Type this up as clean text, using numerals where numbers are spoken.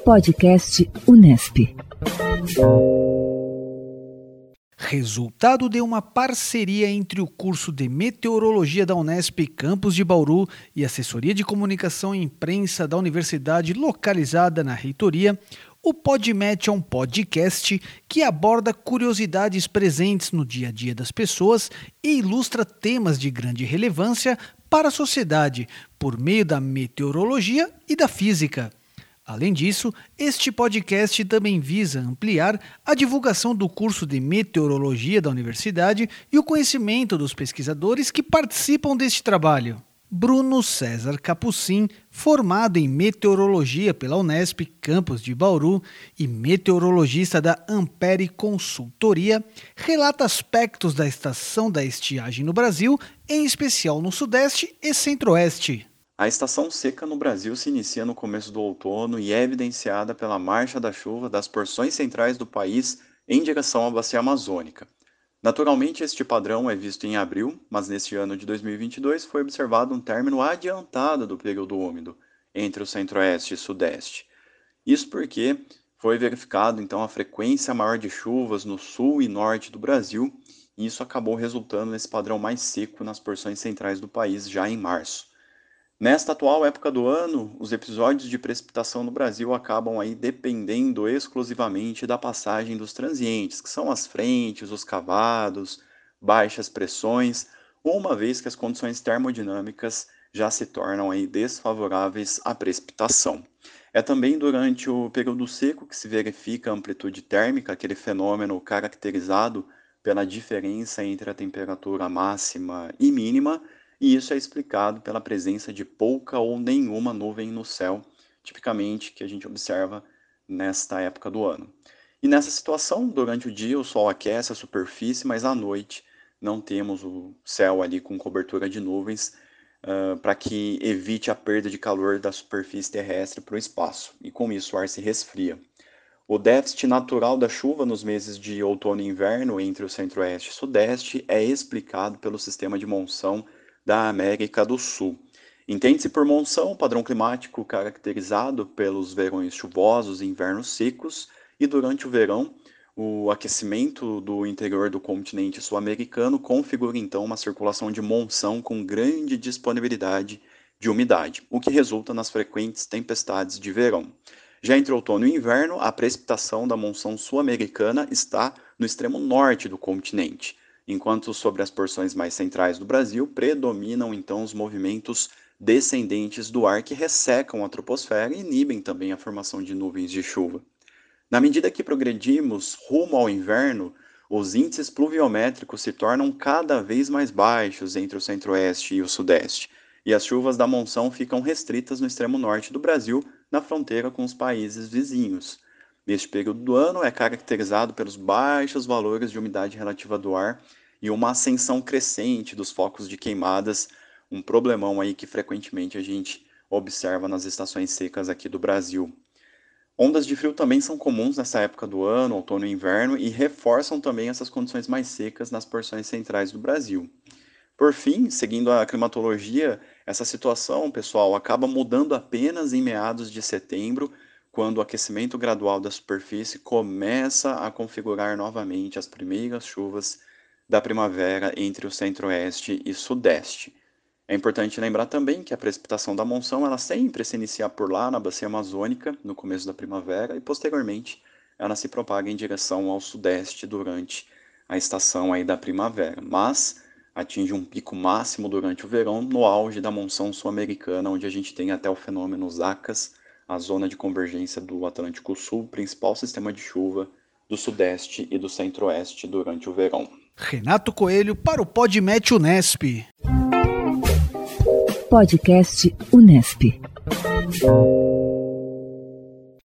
Podcast Unesp. Resultado de uma parceria entre o curso de Meteorologia da Unesp Campus de Bauru e Assessoria de Comunicação e Imprensa da Universidade localizada na reitoria, o PodMet é um podcast que aborda curiosidades presentes no dia a dia das pessoas e ilustra temas de grande relevância para a sociedade por meio da meteorologia e da física. Além disso, este podcast também visa ampliar a divulgação do curso de Meteorologia da Universidade e o conhecimento dos pesquisadores que participam deste trabalho. Bruno César Capucin, formado em Meteorologia pela Unesp Campus de Bauru e meteorologista da Ampere Consultoria, relata aspectos da estação da estiagem no Brasil, em especial no Sudeste e Centro-Oeste. A estação seca no Brasil se inicia no começo do outono e é evidenciada pela marcha da chuva das porções centrais do país em direção à bacia amazônica. Naturalmente, este padrão é visto em abril, mas neste ano de 2022 foi observado um término adiantado do período úmido entre o Centro-Oeste e Sudeste. Isso porque foi verificado então a frequência maior de chuvas no sul e norte do Brasil, e isso acabou resultando nesse padrão mais seco nas porções centrais do país já em março. Nesta atual época do ano, os episódios de precipitação no Brasil acabam aí dependendo exclusivamente da passagem dos transientes, que são as frentes, os cavados, baixas pressões, uma vez que as condições termodinâmicas já se tornam aí desfavoráveis à precipitação. É também durante o período seco que se verifica a amplitude térmica, aquele fenômeno caracterizado pela diferença entre a temperatura máxima e mínima, e isso é explicado pela presença de pouca ou nenhuma nuvem no céu, tipicamente que a gente observa nesta época do ano. E nessa situação, durante o dia o sol aquece a superfície, mas à noite não temos o céu ali com cobertura de nuvens para que evite a perda de calor da superfície terrestre para o espaço, e com isso o ar se resfria. O déficit natural da chuva nos meses de outono e inverno entre o Centro-Oeste e Sudeste é explicado pelo sistema de monção da América do Sul. Entende-se por monção o padrão climático caracterizado pelos verões chuvosos e invernos secos, e durante o verão, o aquecimento do interior do continente sul-americano configura então uma circulação de monção com grande disponibilidade de umidade, o que resulta nas frequentes tempestades de verão. Já entre outono e inverno, a precipitação da monção sul-americana está no extremo norte do continente, enquanto sobre as porções mais centrais do Brasil predominam então os movimentos descendentes do ar que ressecam a troposfera e inibem também a formação de nuvens de chuva. Na medida que progredimos rumo ao inverno, os índices pluviométricos se tornam cada vez mais baixos entre o Centro-Oeste e o Sudeste, e as chuvas da monção ficam restritas no extremo norte do Brasil, na fronteira com os países vizinhos. Neste período do ano é caracterizado pelos baixos valores de umidade relativa do ar e uma ascensão crescente dos focos de queimadas, um problemão aí que frequentemente a gente observa nas estações secas aqui do Brasil. Ondas de frio também são comuns nessa época do ano, outono e inverno, e reforçam também essas condições mais secas nas porções centrais do Brasil. Por fim, seguindo a climatologia, essa situação, pessoal, acaba mudando apenas em meados de setembro, quando o aquecimento gradual da superfície começa a configurar novamente as primeiras chuvas da primavera entre o Centro-Oeste e Sudeste. É importante lembrar também que a precipitação da monção ela sempre se inicia por lá, na bacia amazônica, no começo da primavera, e posteriormente ela se propaga em direção ao Sudeste durante a estação aí da primavera, mas atinge um pico máximo durante o verão, no auge da monção sul-americana, onde a gente tem até o fenômeno Zacas, a zona de convergência do Atlântico Sul, principal sistema de chuva do Sudeste e do Centro-Oeste durante o verão. Renato Coelho para o PodMet Unesp. Podcast Unesp.